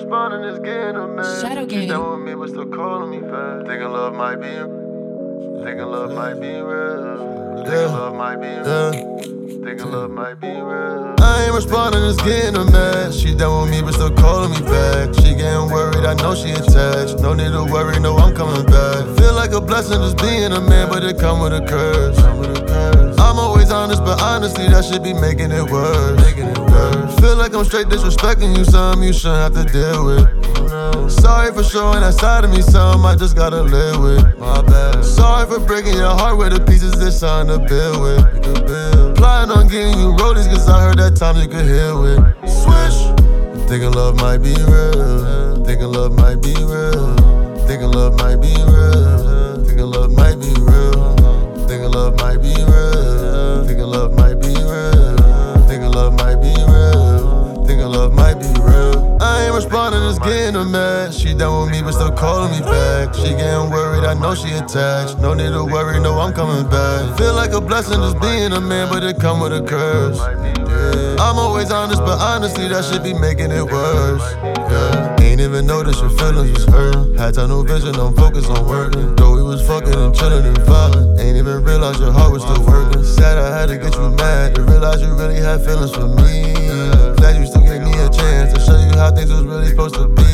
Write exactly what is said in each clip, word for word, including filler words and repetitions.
responding, it's getting a man. Shadow She Gang. down with me, but still calling me back. Thinking love might be, thinking love might be real. Thinking love might be, thinking love might be real. I ain't responding, it's getting a mad. She down with me, but still calling me back. She getting worried, I know she attached. No need to worry, no, I'm coming back. Feel like a blessing just being a man, but it come with a curse. I'm always honest, but honestly, that should be making it worse. Making it worse. Feel like I'm straight disrespecting you, something you shouldn't have to deal with. Sorry for showing that side of me, something I just gotta live with. My bad. Sorry for breaking your heart with the pieces there's something to build with. Plotting on getting you rollies, cause I heard that time you could heal with. Swish! Thinking love might be real. Thinking love might be real. Thinking love might be real. Thinking love might be real. Thinking love might be real. Thinking love might be real. Thinking love might be real. Thinking love might be real. I ain't responding, it's getting her mad. She down with me, but still calling me back. She getting worried, I know she attached. No need to worry, no, I'm coming back. Feel like a blessing just being a man, but it come with a curse. I'm always honest, but honestly, that should be making it worse. Yeah. Ain't even notice your feelings was hurting. Had tunnel vision, I'm focused on working. Though we was fucking and chilling and vibing. Ain't even realize your heart was still working. Sad I had to get you mad to realize you really had feelings for me. Glad you still gave me a chance to show you how things was really supposed to be.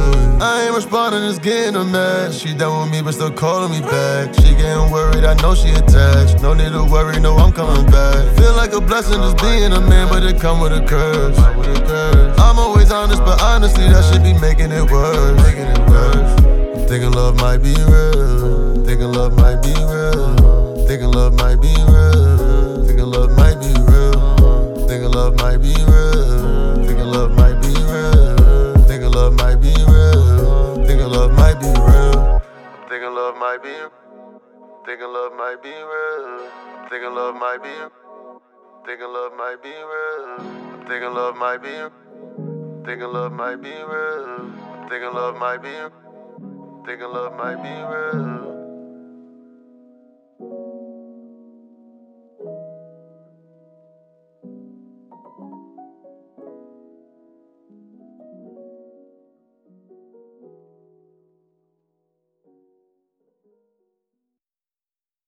I ain't responding, it's getting her mad. She down with me, but still calling me back. She getting worried, I know she attached. No need to worry, no, I'm coming back. Feel like a blessing just being a man, but it come with a curse. I'm always honest, but honestly, that should be making it worse. Making it worse. Thinking love might be real. Thinking love might be real. Thinking love might be real. Thinking love might be real. Thinking love might be real. Thinking love might be real. Thinking love might be real. Thinking love might be real. Thinking love might be. Thinking love might be real. Thinking love might be. Thinking love might be real. Thinking love might be. Thinking love might be real. Thinking love might be. Thinking love might be real.